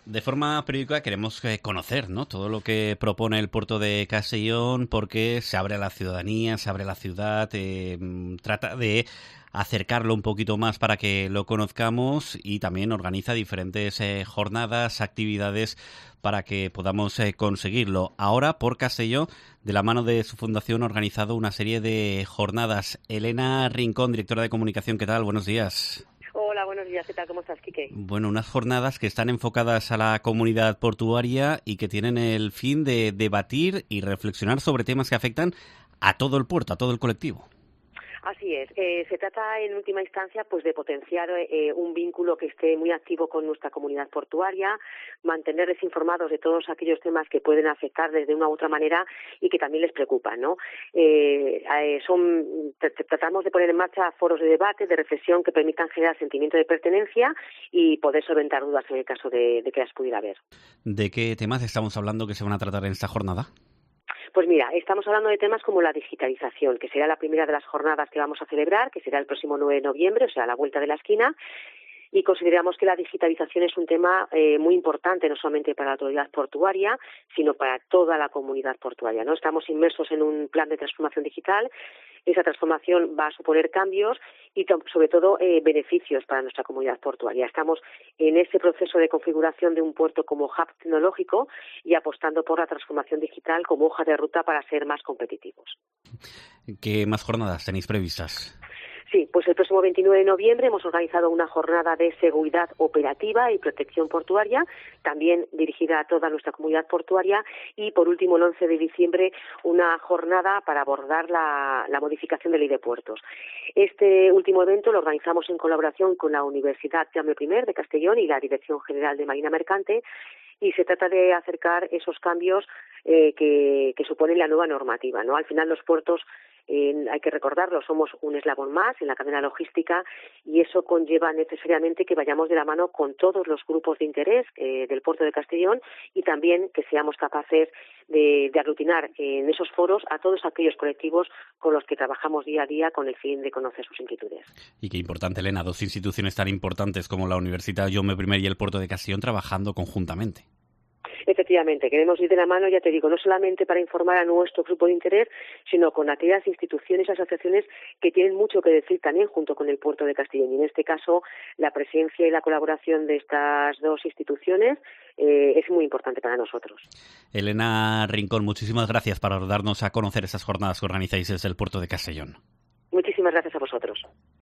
De forma periódica queremos conocer, ¿no?, todo lo que propone el puerto de Castellón, porque se abre a la ciudadanía, se abre a la ciudad, trata de acercarlo un poquito más para que lo conozcamos y también organiza diferentes jornadas, actividades para que podamos conseguirlo. Ahora, por Castelló, de la mano de su fundación, ha organizado una serie de jornadas. Elena Rincón, directora de comunicación, ¿qué tal? Buenos días. Hola, buenos días. ¿Qué tal? ¿Cómo estás, Quique? Bueno, unas jornadas que están enfocadas a la comunidad portuaria y que tienen el fin de debatir y reflexionar sobre temas que afectan a todo el puerto, a todo el colectivo. Así es. Se trata, en última instancia, pues de potenciar un vínculo que esté muy activo con nuestra comunidad portuaria, mantenerles informados de todos aquellos temas que pueden afectarles de una u otra manera y que también les preocupan, ¿no? Tratamos de poner en marcha foros de debate, de reflexión que permitan generar sentimiento de pertenencia y poder solventar dudas en el caso de que las pudiera haber. ¿De qué temas estamos hablando que se van a tratar en esta jornada? Pues mira, estamos hablando de temas como la digitalización, que será la primera de las jornadas que vamos a celebrar, que será el próximo 9 de noviembre, o sea, a la vuelta de la esquina. Y consideramos que la digitalización es un tema muy importante, no solamente para la autoridad portuaria, sino para toda la comunidad portuaria, ¿no? Estamos inmersos en un plan de transformación digital. Esa transformación va a suponer cambios y, sobre todo, beneficios para nuestra comunidad portuaria. Estamos en ese proceso de configuración de un puerto como hub tecnológico y apostando por la transformación digital como hoja de ruta para ser más competitivos. ¿Qué más jornadas tenéis previstas? Sí, pues el próximo 29 de noviembre hemos organizado una jornada de seguridad operativa y protección portuaria, también dirigida a toda nuestra comunidad portuaria, y por último el 11 de diciembre una jornada para abordar la modificación de ley de puertos. Este último evento lo organizamos en colaboración con la Universidad Jaume I de Castellón y la Dirección General de Marina Mercante, y se trata de acercar esos cambios que suponen la nueva normativa, ¿no? Al final los puertos, hay que recordarlo, somos un eslabón más en la cadena logística y eso conlleva necesariamente que vayamos de la mano con todos los grupos de interés del puerto de Castellón y también que seamos capaces de aglutinar en esos foros a todos aquellos colectivos con los que trabajamos día a día con el fin de conocer sus inquietudes. Y qué importante, Elena, dos instituciones tan importantes como la Universidad Jaume I y el puerto de Castellón trabajando conjuntamente. Efectivamente, queremos ir de la mano, ya te digo, no solamente para informar a nuestro grupo de interés, sino con aquellas instituciones y asociaciones que tienen mucho que decir también junto con el puerto de Castellón. Y en este caso, la presencia y la colaboración de estas dos instituciones es muy importante para nosotros. Elena Rincón, muchísimas gracias por darnos a conocer esas jornadas que organizáis desde el puerto de Castellón. Muchísimas gracias a vosotros.